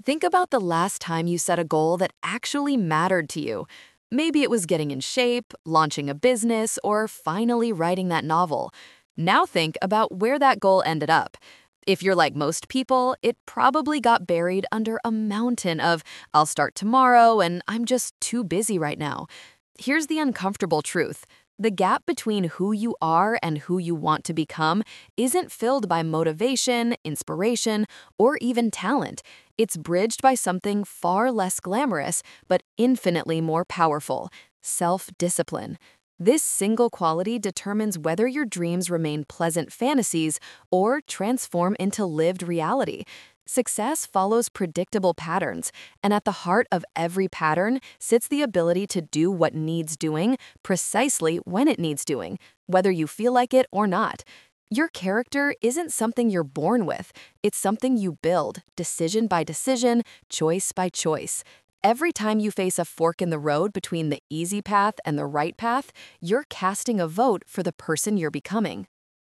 Think about the last time you set a goal that actually mattered to you. Maybe it was getting in shape, launching a business, or finally writing that novel. Now think about where that goal ended up. If you're like most people, it probably got buried under a mountain of, I'll start tomorrow and I'm just too busy right now. Here's the uncomfortable truth. The gap between who you are and who you want to become isn't filled by motivation, inspiration, or even talent. It's bridged by something far less glamorous, but infinitely more powerful: self-discipline. This single quality determines whether your dreams remain pleasant fantasies or transform into lived reality. Success follows predictable patterns, and at the heart of every pattern sits the ability to do what needs doing precisely when it needs doing, whether you feel like it or not. Your character isn't something you're born with, it's something you build, decision by decision, choice by choice. Every time you face a fork in the road between the easy path and the right path, you're casting a vote for the person you're becoming.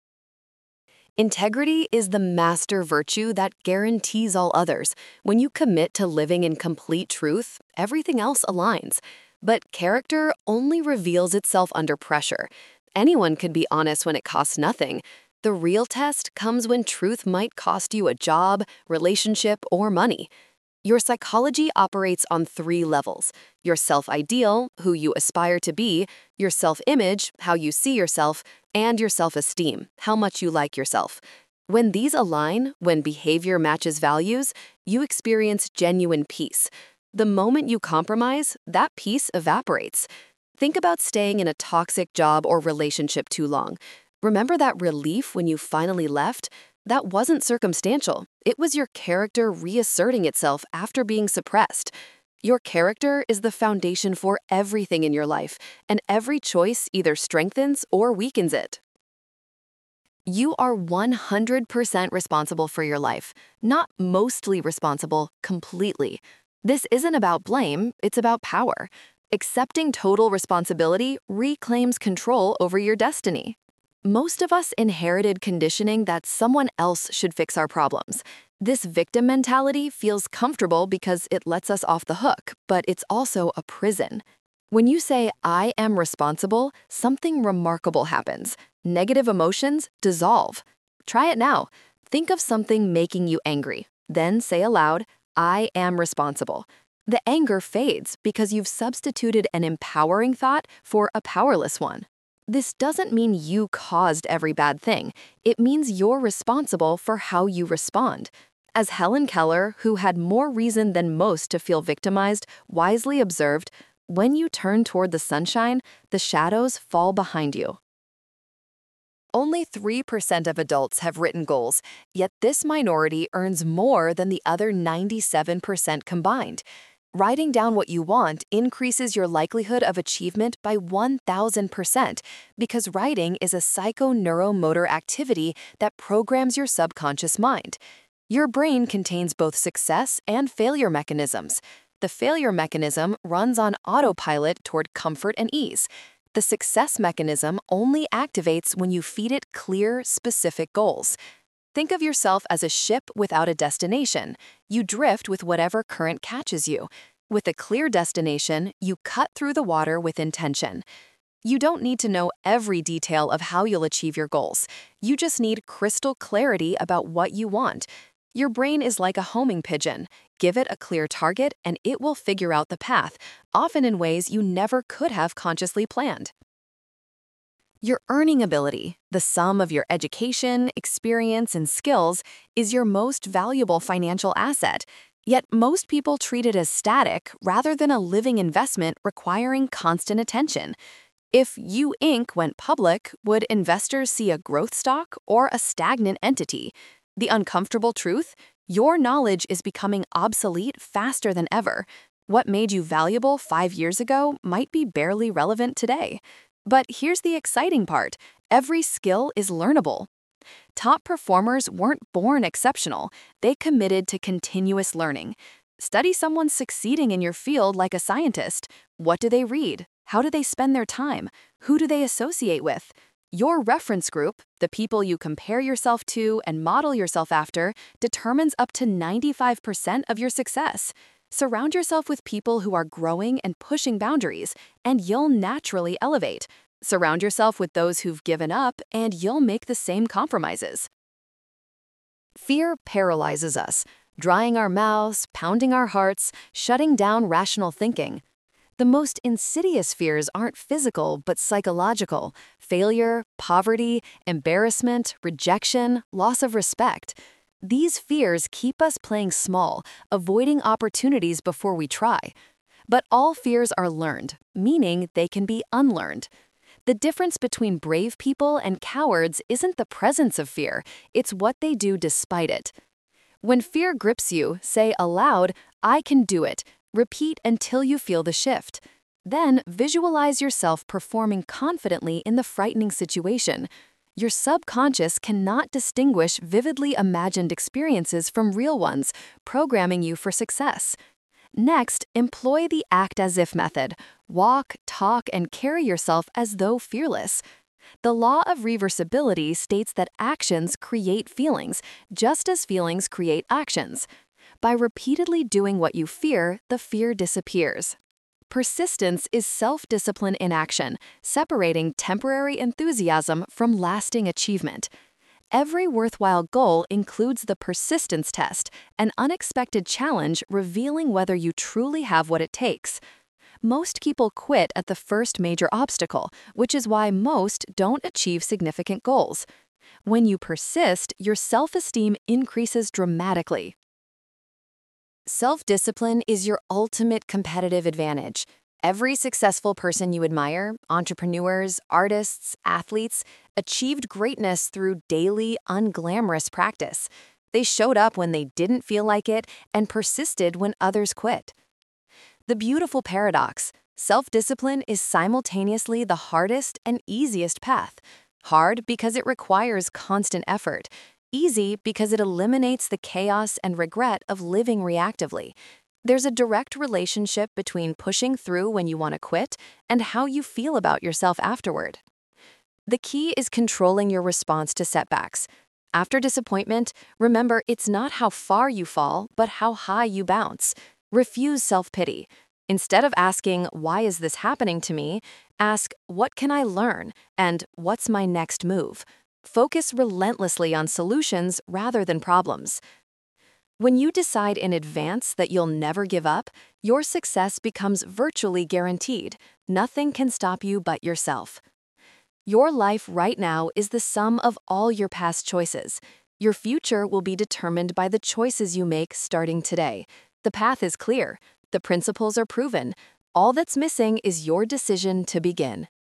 Integrity is the master virtue that guarantees all others. When you commit to living in complete truth, everything else aligns. But character only reveals itself under pressure. Anyone can be honest when it costs nothing. The real test comes when truth might cost you a job, relationship, or money. Your psychology operates on three levels: your self-ideal, who you aspire to be; your self-image, how you see yourself; and your self-esteem, how much you like yourself. When these align, when behavior matches values, you experience genuine peace. The moment you compromise, that peace evaporates. Think about staying in a toxic job or relationship too long. Remember that relief when you finally left? That wasn't circumstantial. It was your character reasserting itself after being suppressed. Your character is the foundation for everything in your life, and every choice either strengthens or weakens it. You are 100% responsible for your life, not mostly responsible, completely. This isn't about blame, it's about power. Accepting total responsibility reclaims control over your destiny. Most of us inherited conditioning that someone else should fix our problems. This victim mentality feels comfortable because it lets us off the hook, but it's also a prison. When you say, I am responsible, something remarkable happens. Negative emotions dissolve. Try it now. Think of something making you angry. Then say aloud, I am responsible. The anger fades because you've substituted an empowering thought for a powerless one. This doesn't mean you caused every bad thing. It means you're responsible for how you respond. As Helen Keller, who had more reason than most to feel victimized, wisely observed, when you turn toward the sunshine, the shadows fall behind you. Only 3% of adults have written goals, yet this minority earns more than the other 97% combined. Writing down what you want increases your likelihood of achievement by 1,000% because writing is a psychoneuromotor activity that programs your subconscious mind. Your brain contains both success and failure mechanisms. The failure mechanism runs on autopilot toward comfort and ease. The success mechanism only activates when you feed it clear, specific goals. Think of yourself as a ship without a destination. You drift with whatever current catches you. With a clear destination, you cut through the water with intention. You don't need to know every detail of how you'll achieve your goals. You just need crystal clarity about what you want. Your brain is like a homing pigeon. Give it a clear target and it will figure out the path, often in ways you never could have consciously planned. Your earning ability, the sum of your education, experience, and skills, is your most valuable financial asset. Yet most people treat it as static rather than a living investment requiring constant attention. If You Inc. went public, would investors see a growth stock or a stagnant entity? The uncomfortable truth: your knowledge is becoming obsolete faster than ever. What made you valuable 5 years ago might be barely relevant today. But here's the exciting part: every skill is learnable. Top performers weren't born exceptional, they committed to continuous learning. Study someone succeeding in your field like a scientist. What do they read? How do they spend their time? Who do they associate with? Your reference group, the people you compare yourself to and model yourself after, determines up to 95% of your success. Surround yourself with people who are growing and pushing boundaries, and you'll naturally elevate. Surround yourself with those who've given up, and you'll make the same compromises. Fear paralyzes us, drying our mouths, pounding our hearts, shutting down rational thinking. The most insidious fears aren't physical but psychological: failure, poverty, embarrassment, rejection, loss of respect. These fears keep us playing small, avoiding opportunities before we try. But all fears are learned, meaning they can be unlearned. The difference between brave people and cowards isn't the presence of fear, it's what they do despite it. When fear grips you, say aloud, "I can do it." Repeat until you feel the shift. Then visualize yourself performing confidently in the frightening situation. Your subconscious cannot distinguish vividly imagined experiences from real ones, programming you for success. Next, employ the act as if method. Walk, talk, and carry yourself as though fearless. The law of reversibility states that actions create feelings, just as feelings create actions. By repeatedly doing what you fear, the fear disappears. Persistence is self-discipline in action, separating temporary enthusiasm from lasting achievement. Every worthwhile goal includes the persistence test, an unexpected challenge revealing whether you truly have what it takes. Most people quit at the first major obstacle, which is why most don't achieve significant goals. When you persist, your self-esteem increases dramatically. Self-discipline is your ultimate competitive advantage. Every successful person you admire, entrepreneurs, artists, athletes, achieved greatness through daily, unglamorous practice. They showed up when they didn't feel like it and persisted when others quit. The beautiful paradox: self-discipline is simultaneously the hardest and easiest path. Hard because it requires constant effort. Easy because it eliminates the chaos and regret of living reactively. There's a direct relationship between pushing through when you want to quit and how you feel about yourself afterward. The key is controlling your response to setbacks. After disappointment, remember it's not how far you fall, but how high you bounce. Refuse self-pity. Instead of asking, "Why is this happening to me?" ask, "What can I learn?" and "What's my next move?" Focus relentlessly on solutions rather than problems. When you decide in advance that you'll never give up, your success becomes virtually guaranteed. Nothing can stop you but yourself. Your life right now is the sum of all your past choices. Your future will be determined by the choices you make starting today. The path is clear. The principles are proven. All that's missing is your decision to begin.